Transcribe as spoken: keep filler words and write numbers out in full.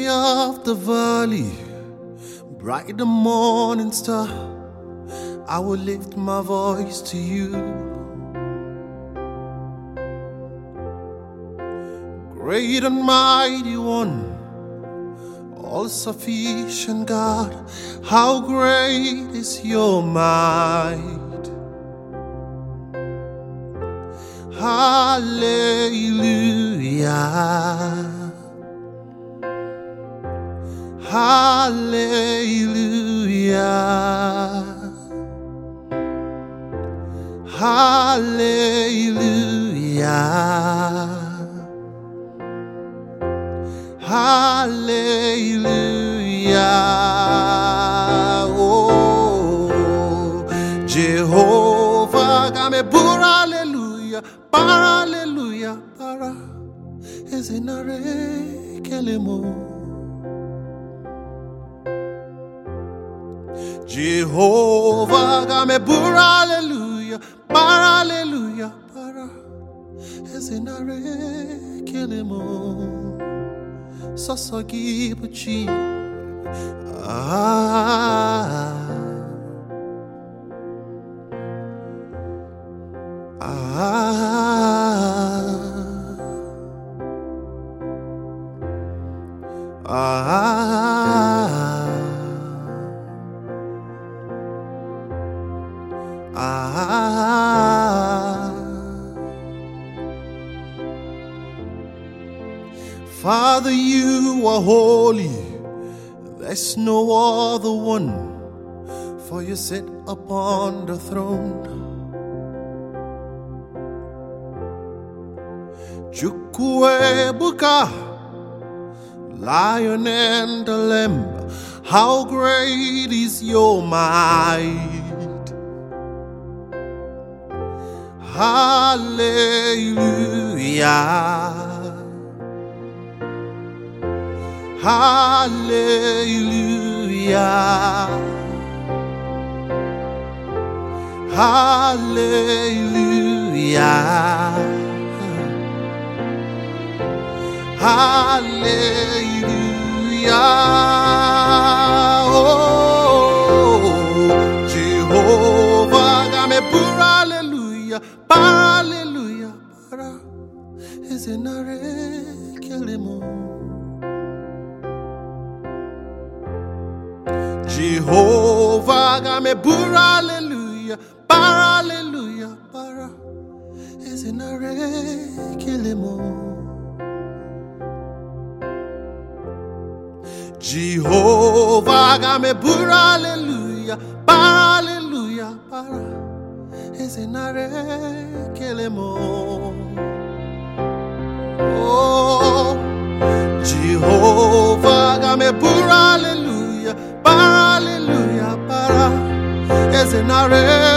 of the valley, bright the morning star, I will lift my voice to you. Great and mighty one, all-sufficient God, how great is your might. Hallelujah. Hallelujah. Hallelujah. Hallelujah. Oh, Jehovah, game bura hallelujah, para hallelujah, para ezenare kelemo. Jehovah, game bura hallelujah, para hallelujah, para ezenare kelemo. Sasagi buchi ah ah ah ah. Father, you are holy, there's no other one, for you sit upon the throne. Chukwuebuka, Lion and the Lamb, how great is your might. Hallelujah. Hallelujah. Hallelujah. Hallelujah. Oh, Jehovah, game pura hallelujah, para hallelujah, para ezenare kelemo. Jehovah, game pura hallelujah, para hallelujah, para ezenare kelemo. Jehovah, game pura hallelujah, para hallelujah, para ezenare kelemo. Oh, Jehovah, game pura hallelujah, para hallelujah, para ezenare